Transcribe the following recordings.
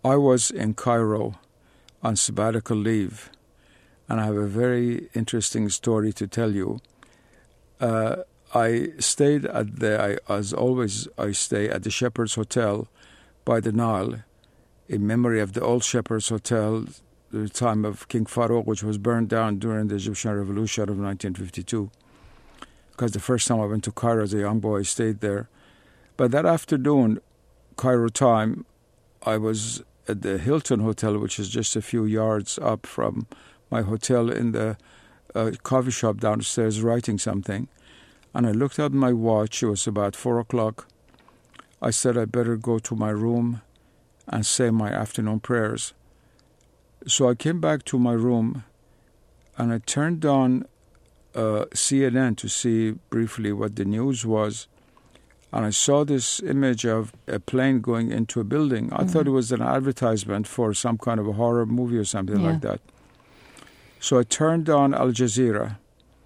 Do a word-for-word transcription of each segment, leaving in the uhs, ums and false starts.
I was in Cairo on sabbatical leave, and I have a very interesting story to tell you. Uh, I stayed at the, I, as always, I stay at the Shepherd's Hotel by the Nile, in memory of the old Shepherd's Hotel, the time of King Farouk, which was burned down during the Egyptian Revolution of nineteen fifty-two. Because the first time I went to Cairo as a young boy, I stayed there. But that afternoon, Cairo time, I was at the Hilton Hotel, which is just a few yards up from my hotel, in the uh, coffee shop downstairs, writing something. And I looked at my watch. It was about four o'clock. I said I better go to my room and say my afternoon prayers. So I came back to my room, and I turned on uh, C N N to see briefly what the news was. And I saw this image of a plane going into a building. I mm-hmm. thought it was an advertisement for some kind of a horror movie or something yeah. like that. So I turned on Al Jazeera,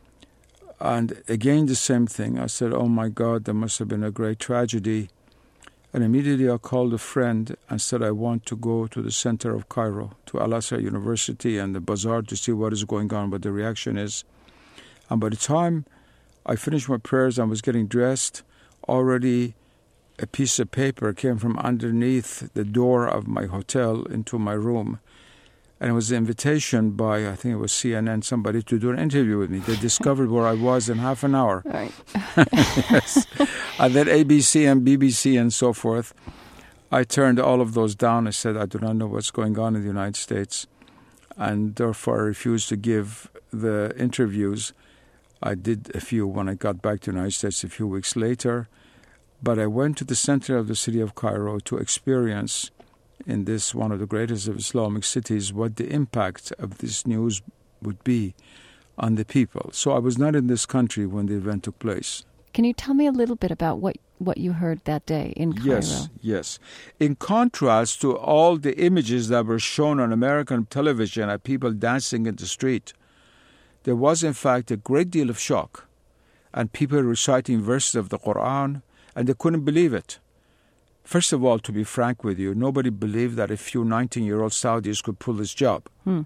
and again the same thing. I said, oh my God, there must have been a great tragedy. And immediately I called a friend and said, I want to go to the center of Cairo, to Al-Azhar University and the bazaar, to see what is going on, what the reaction is. And by the time I finished my prayers and was getting dressed, already a piece of paper came from underneath the door of my hotel into my room. And it was an invitation by, I think it was C N N, somebody to do an interview with me. They discovered where I was in half an hour. Right. Yes. And then A B C and B B C and so forth. I turned all of those down. I said, I do not know what's going on in the United States. And therefore I refused to give the interviews. I did a few when I got back to the United States a few weeks later. But I went to the center of the city of Cairo to experience, in this one of the greatest of Islamic cities, what the impact of this news would be on the people. So I was not in this country when the event took place. Can you tell me a little bit about what, what you heard that day in Cairo? Yes, yes. In contrast to all the images that were shown on American television of people dancing in the street, there was in fact a great deal of shock, and people reciting verses of the Quran, and they couldn't believe it. First of all, to be frank with you, nobody believed that a few nineteen-year-old Saudis could pull this job. Hmm.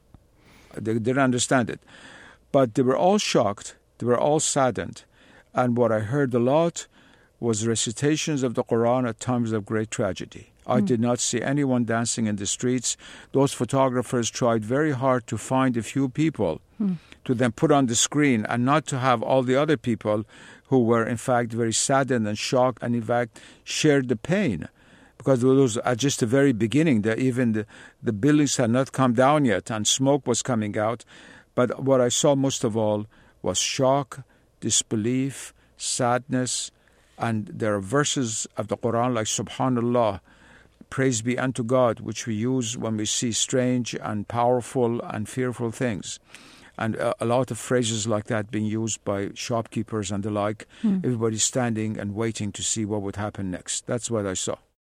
They didn't understand it. But they were all shocked. They were all saddened. And what I heard a lot was recitations of the Quran at times of great tragedy. I hmm. did not see anyone dancing in the streets. Those photographers tried very hard to find a few people hmm. to then put on the screen, and not to have all the other people who were in fact very saddened and shocked, and in fact shared the pain. Because it was at just the very beginning, that even the, the buildings had not come down yet and smoke was coming out. But what I saw most of all was shock, disbelief, sadness, and there are verses of the Quran like Subhanallah, praise be unto God, which we use when we see strange and powerful and fearful things. And a, a lot of phrases like that being used by shopkeepers and the like. Mm. Everybody standing and waiting to see what would happen next. That's what I saw.